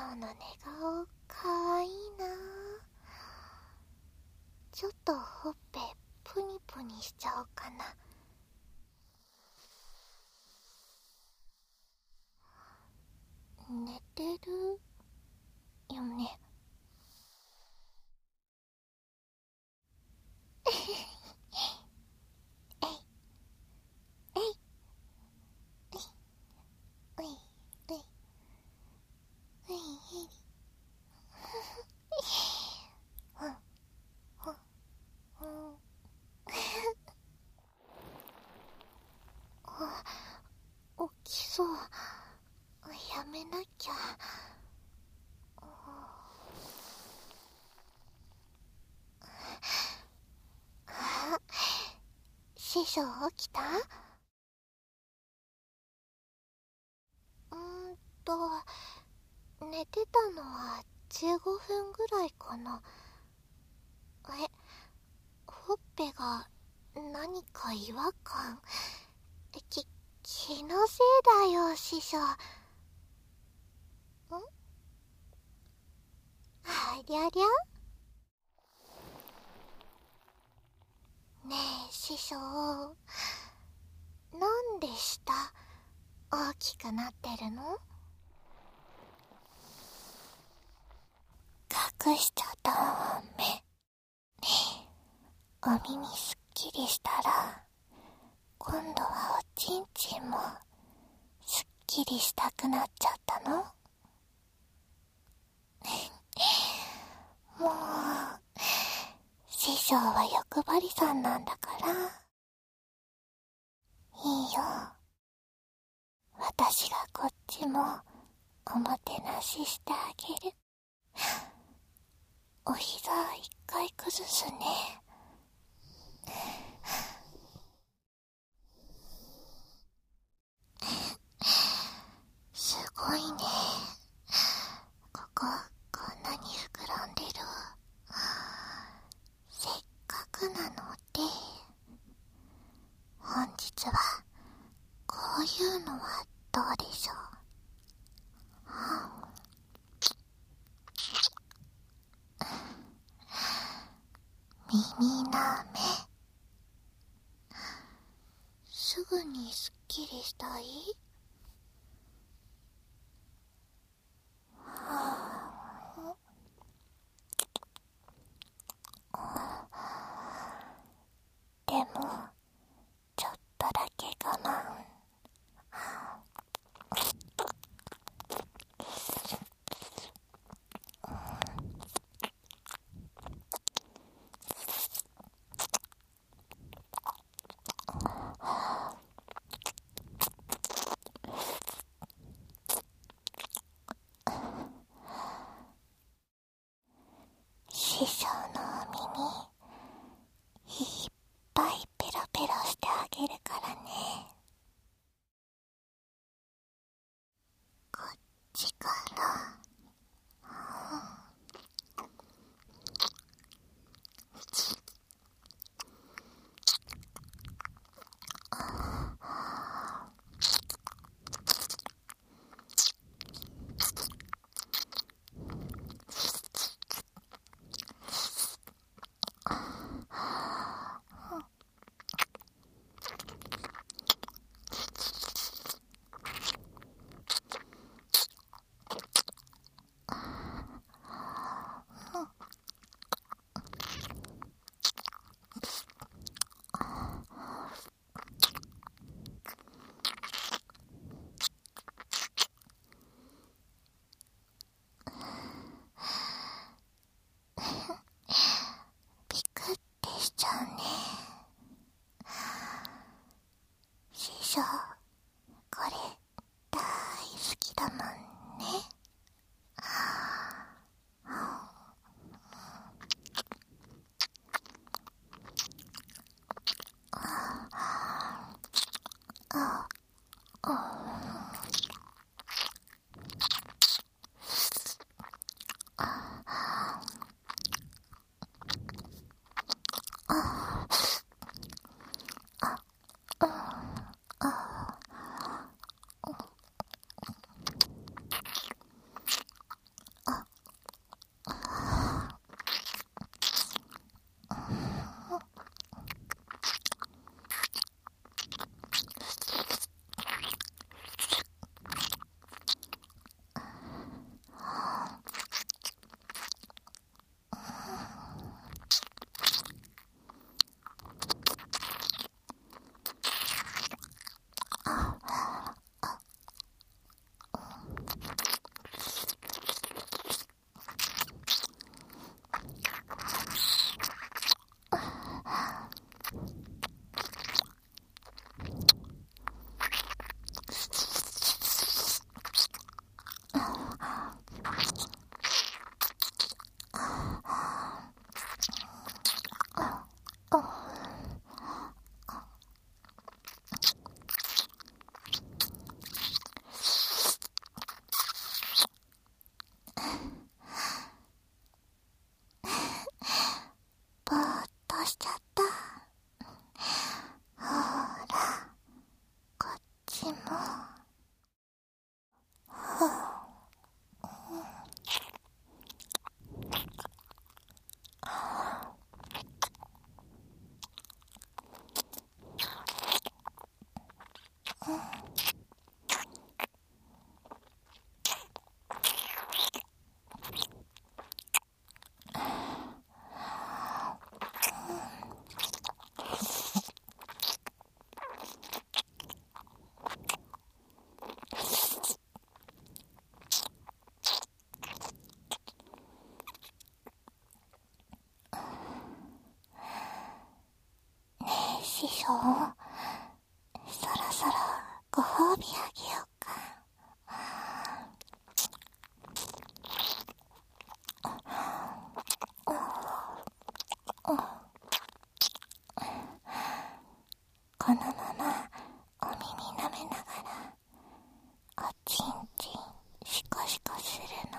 の寝顔かわいいな。ちょっとほっぺプニプニしちゃおうかな。寝てるよね。えいえいえいえいえいえいえい起きそう。やめなきゃ。師匠起きた？と寝てたのは15分ぐらいかな。ほっぺが何か違和感。気のせいだよ、師匠。ありゃりゃ。ねえ師匠、なんで舌大きくなってるの？隠しちゃった目。ねえ、お耳すっきりしたら今度はおちんちんもすっきりしたくなっちゃったの？もう師匠は欲張りさんなんだからいいよ。私がこっちもおもてなししてあげる。お膝一回崩すね。すごいね。こんなに膨らんでる。せっかくなので本日はこういうのはどうでしょう？耳なめ。すぐにすっきりしたい？でもちょっとだけ我慢。師匠のお耳いっぱいペロペロしてあげるからね。こっちから。 そろそろご褒美あげようか。このままお耳舐めながらおちんちんシコシコするの。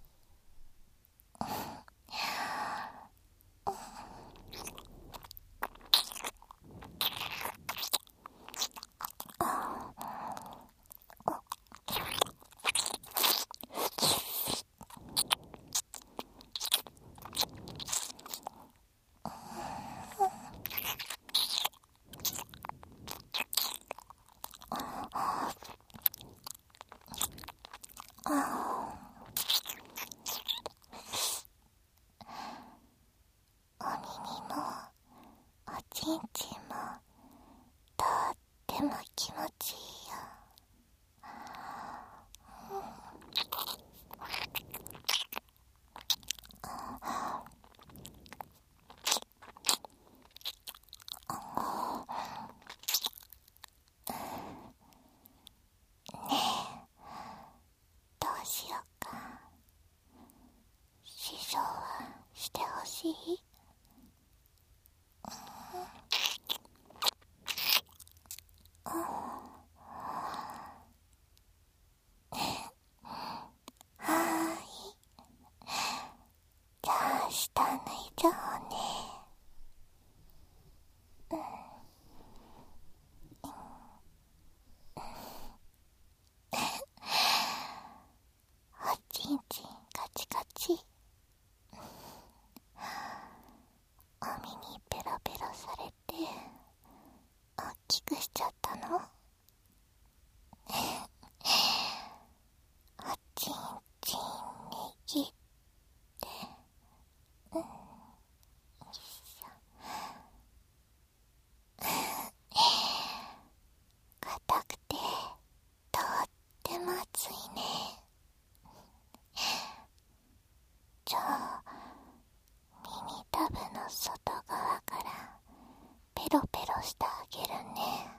お耳もおちんちんもとっても気持ちいいよ。どうしようか。師匠はしてほしい？じゃあ下脱いじゃおうね。おちんちんカチカチ。お耳ペロペロされて大きくしちゃったの？おちんちん握ってよいしょ。硬くてとっても熱いね。じゃあ耳たぶの外側からペロペロしてあげるね。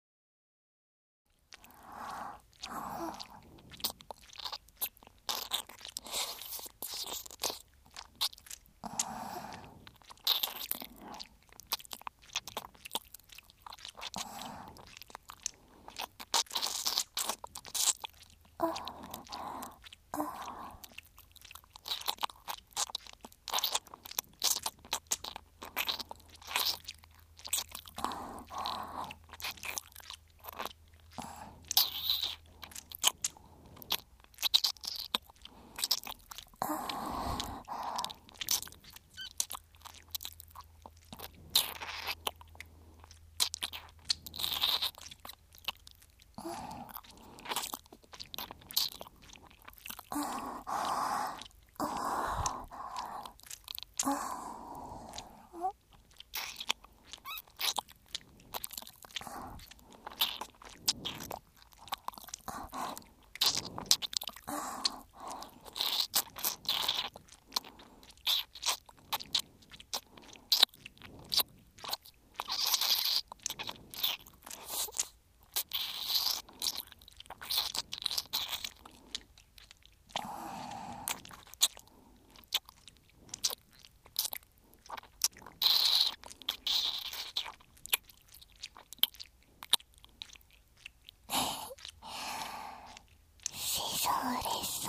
師匠嬉しそう。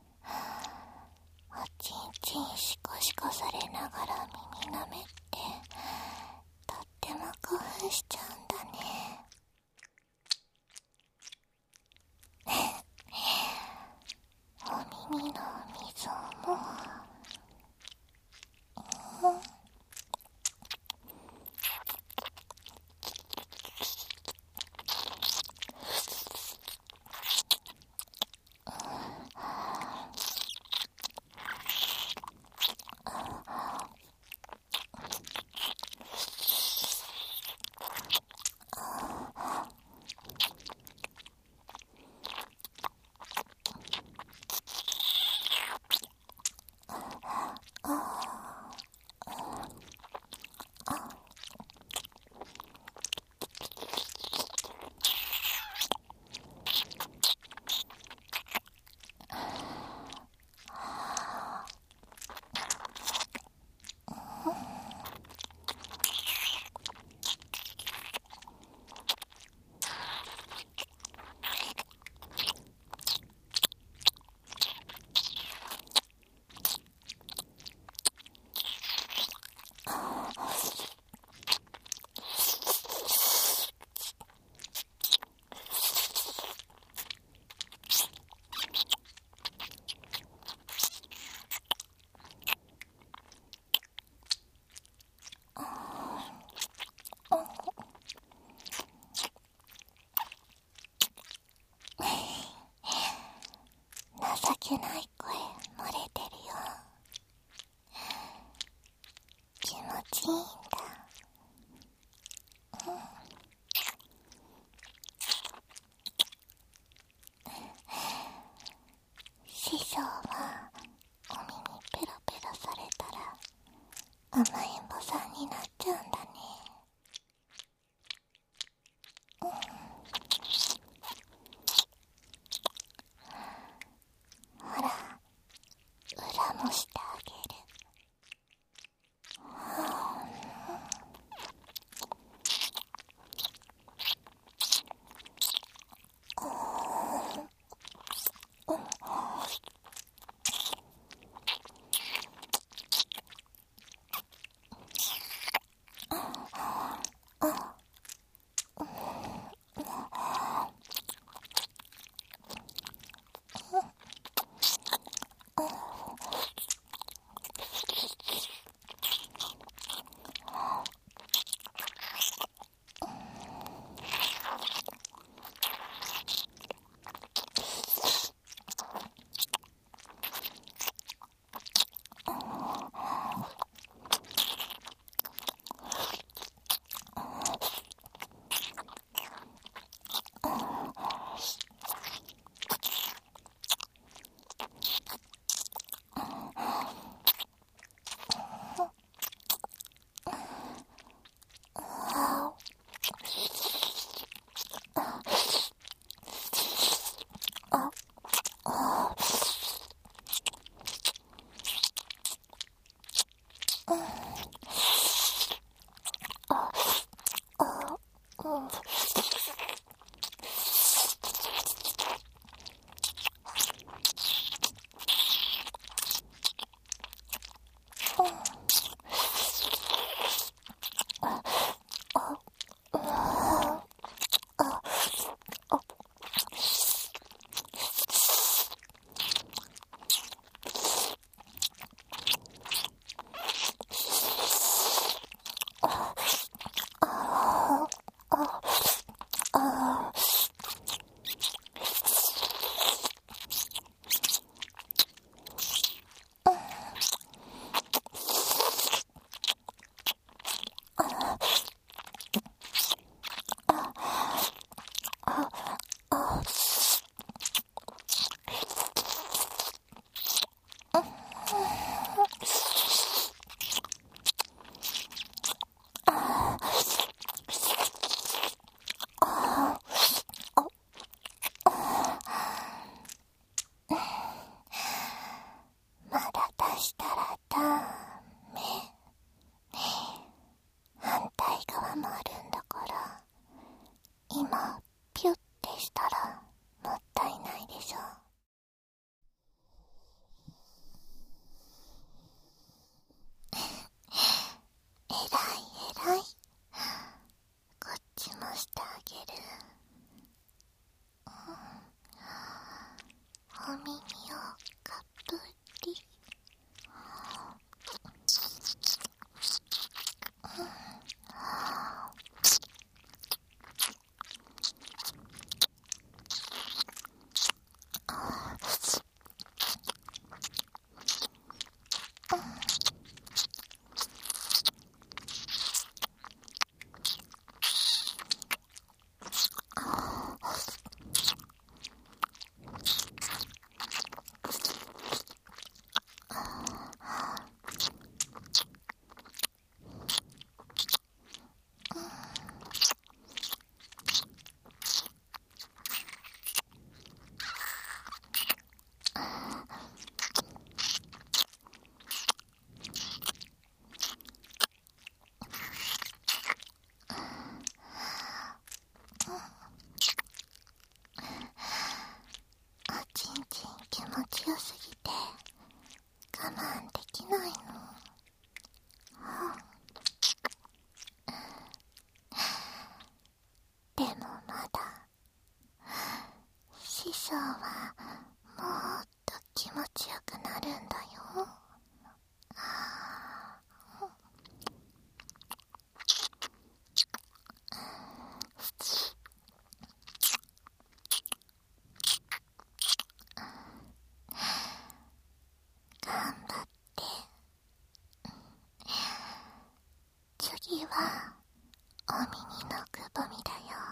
おちんちんシコシコされながら耳舐めってとっても興奮しちゃうんだね。お耳の溝もげる。お耳をかぶり、おちんちん気持ちよすぎて我慢できないの。でもまだ師匠はもっと気持ちよくなるんだよ。頑張って。次はお耳のくぼみだよ。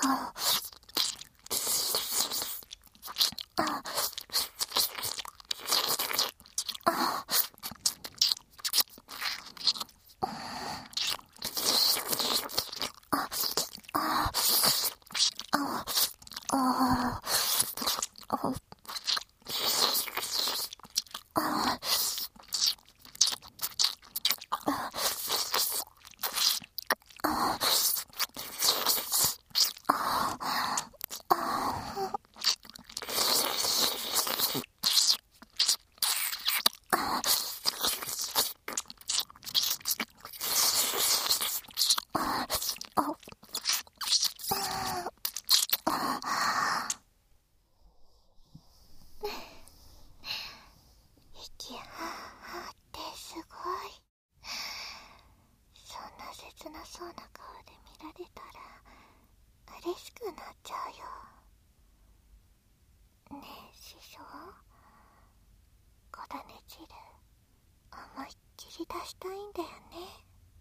息はーってすごい。そんな切なそうな顔で見られたら嬉しくなっちゃうよ。ねえ師匠、小種汁思いっきり出したいんだよね。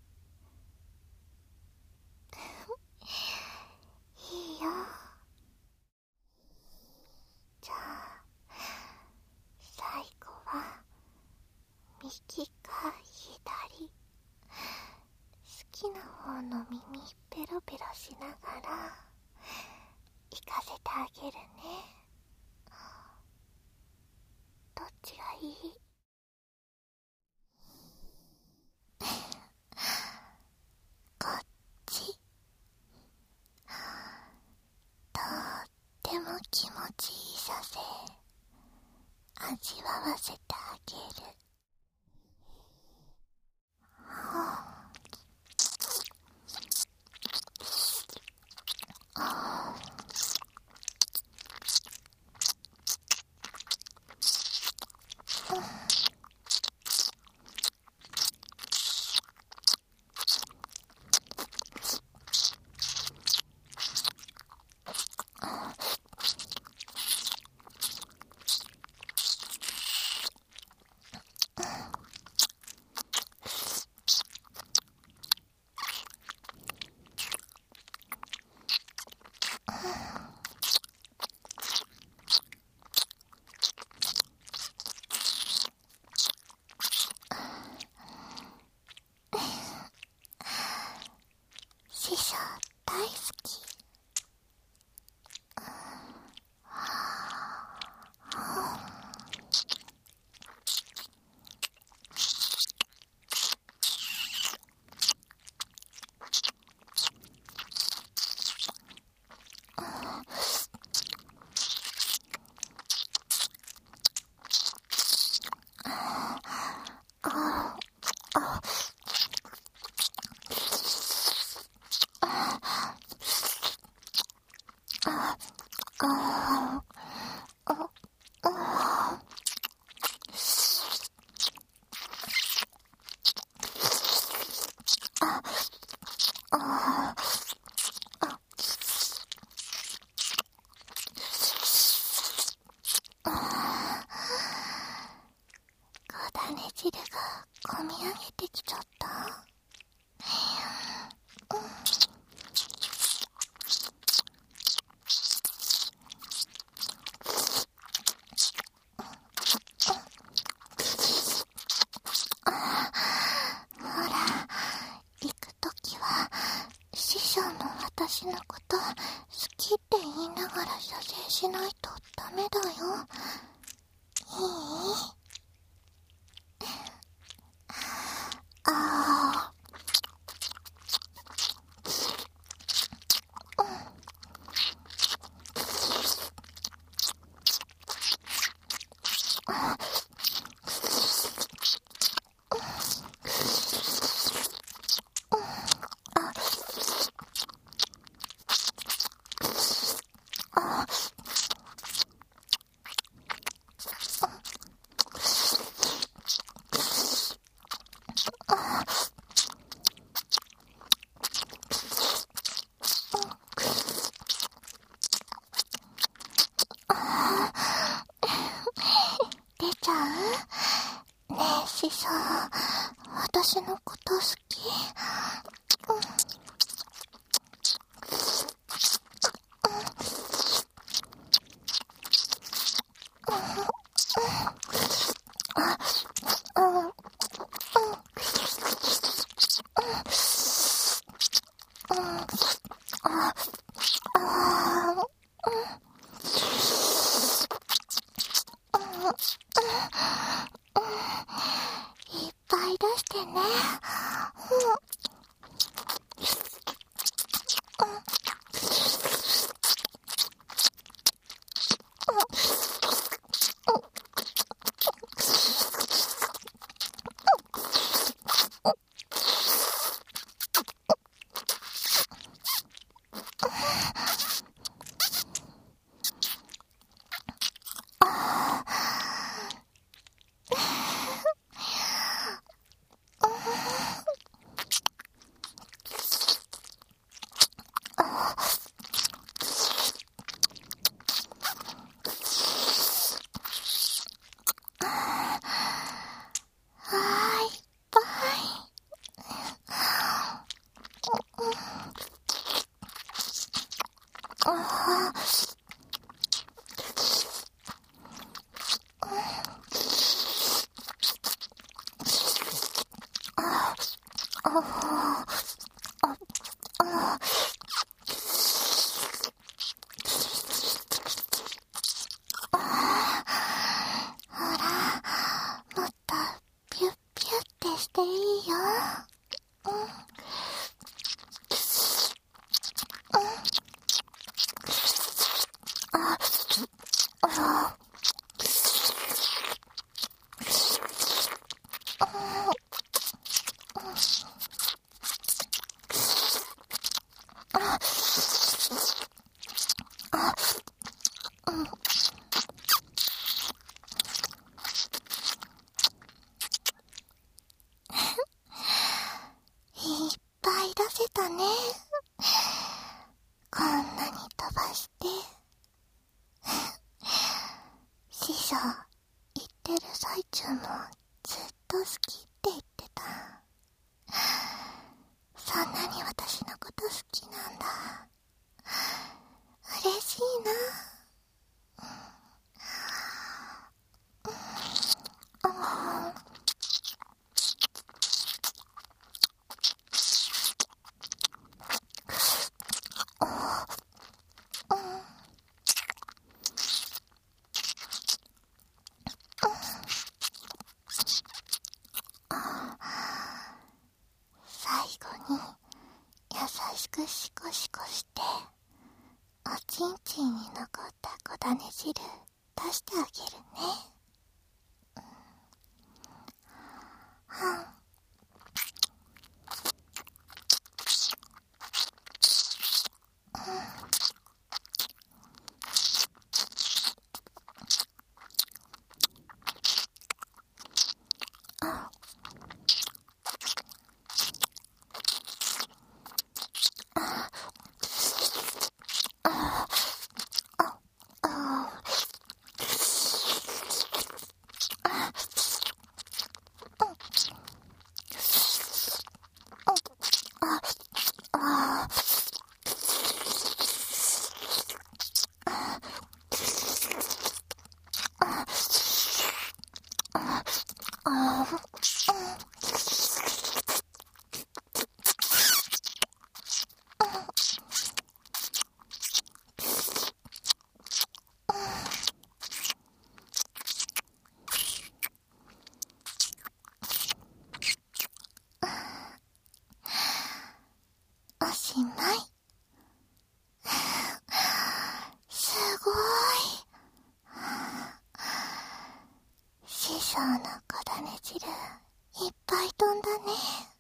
いいよ。じゃあ最後は右か左、好きな方の耳ペロペロしながら行かせてあげるね。どっちがいい？こっち。とっても気持ちいいさせ味わわせてあげる。師匠大好き。小種汁がこみ上げてきちゃった。ほら、行くときは師匠も私のこと好きって言いながら射精しないとダメだよ。いい？あ出ちゃう？ねえ師匠、私のこと好き？ していいよ。いっぱい出せたね。こんなに飛ばして。師匠、言ってる最中もずっと好きって言ってた。そんなに私のこと好きなんだ。嬉しいな。最後に優しくシコシコしておちんちんに残った小種汁出してあげるね。おしまい。すごい。師匠の小種汁いっぱい飛んだね。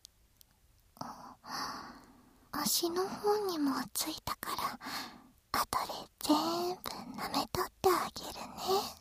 足の方にもついたから後で全部舐めとってあげるね。